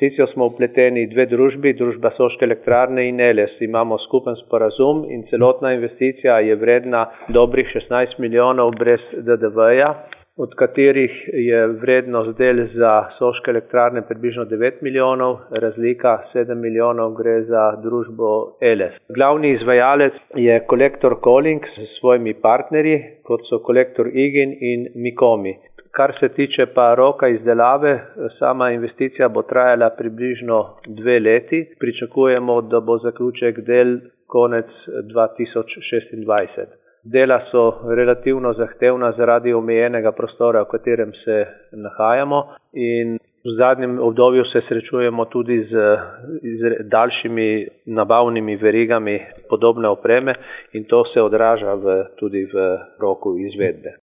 investicijo smo vpleteni dve družbi, družba Soške elektrarne in Eles. Imamo skupen sporazum in celotna investicija je vredna dobrih 16 milijonov brez DDV-ja, od katerih je vrednost del za Soške elektrarne približno 9 milijonov, razlika 7 milijonov gre za družbo Eles. Glavni izvajalec je Kolektor Koling s svojimi partnerji, kot so Kolektor Igin in Mikomi. Kar se tiče pa roka izdelave, sama investicija bo trajala približno 2 leti. Pričakujemo, da bo zaključek del konec 2026. Dela so relativno zahtevna zaradi omejenega prostora, v katerem se nahajamo, in v zadnjem obdobju se srečujemo tudi z daljšimi nabavnimi verigami podobne opreme in to se odraža tudi v roku izvedbe.